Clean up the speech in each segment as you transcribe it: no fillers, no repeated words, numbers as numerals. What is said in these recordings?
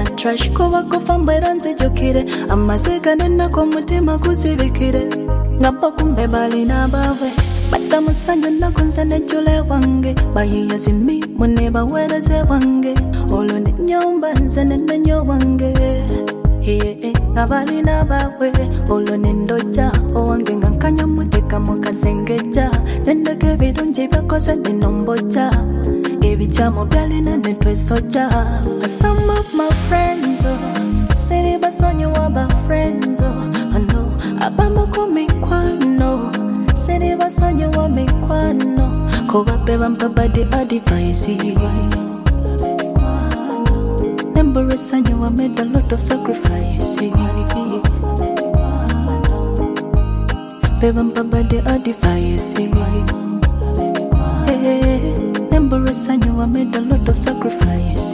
trash kuba kufa mbwera nzijukire amazika nenako mutima kusibikire ngapa kumbe balina bawe batamusanyo nakunze nejule wange bayiya zimi muneba wereze wange olo ne nyomba nze nenenyo wange abalina bawe olo nendoja owange ngankanya muteka mukasengeja nendeke birungi byakoze nenomboja ebichamo byalina netwesoja. Some of my friends say basonye waba friends ano abamako mikwano say basonye wa mikwano ko bape bampa badi advice Embrace and you made a lot of sacrifice Bebam baba de advice Embrace and you made a lot of sacrifice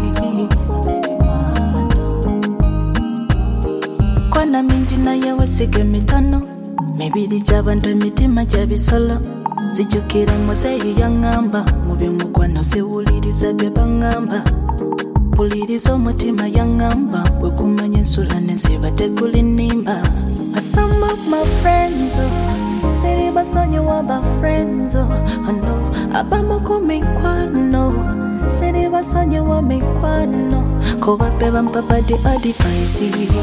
Kwana minji na yawe sige mitano Maybe di jabando mitima jabi solo Zijukira mwaseyu yangamba Mubi mkwano se uliriza beba ngamba Puliriza omutima yangamba Wekumanya nsula nensiba tekulinimba Some of my friends say basonye waba friends ano abamako mikwano say basonye wa mikwano ko bape bampa badi advice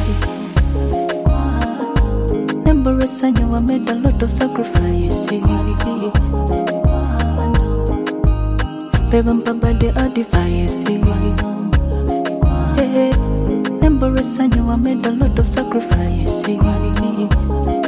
Embrace and you made a lot of sacrifice Bebam baba de advice Embrace and you made a lot of sacrifice